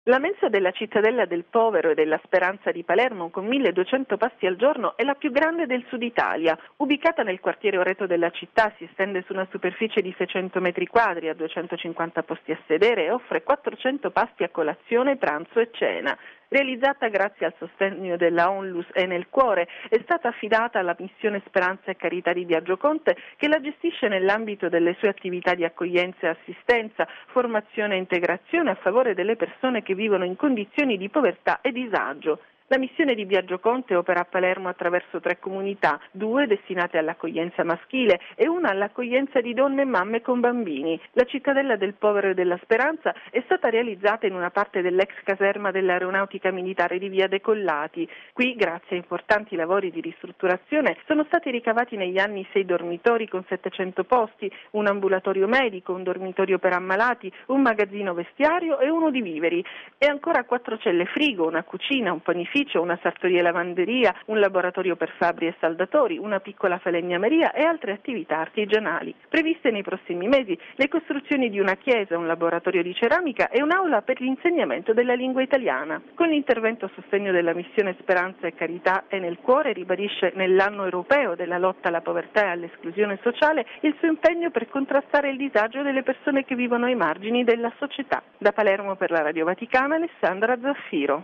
La mensa della Cittadella del Povero e della Speranza di Palermo, con 1200 pasti al giorno, è la più grande del sud Italia. Ubicata nel quartiere Oreto della città, si estende su una superficie di 600 metri quadri, a 250 posti a sedere e offre 400 pasti a colazione, pranzo e cena. Realizzata grazie al sostegno della Onlus e nel Cuore, è stata affidata alla missione Speranza e Carità di Biagio Conte, che la gestisce nell'ambito delle sue attività di accoglienza e assistenza, formazione e integrazione a favore delle persone che vivono in condizioni di povertà e disagio. La missione di Biagio Conte opera a Palermo attraverso 3 comunità, 2 destinate all'accoglienza maschile e una all'accoglienza di donne e mamme con bambini. La Cittadella del Povero e della Speranza è stata realizzata in una parte dell'ex caserma dell'Aeronautica Militare di Via Decollati. Qui, grazie a importanti lavori di ristrutturazione, sono stati ricavati negli anni 6 dormitori con 700 posti, un ambulatorio medico, un dormitorio per ammalati, un magazzino vestiario e uno di viveri. E ancora 4 celle frigo, una cucina, un panificio, una sartoria e lavanderia, un laboratorio per fabbri e saldatori, una piccola falegnameria e altre attività artigianali. Previste nei prossimi mesi le costruzioni di una chiesa, un laboratorio di ceramica e un'aula per l'insegnamento della lingua italiana. Con l'intervento a sostegno della missione Speranza e Carità e nel Cuore ribadisce nell'anno europeo della lotta alla povertà e all'esclusione sociale il suo impegno per contrastare il disagio delle persone che vivono ai margini della società. Da Palermo per la Radio Vaticana, Alessandra Zaffiro.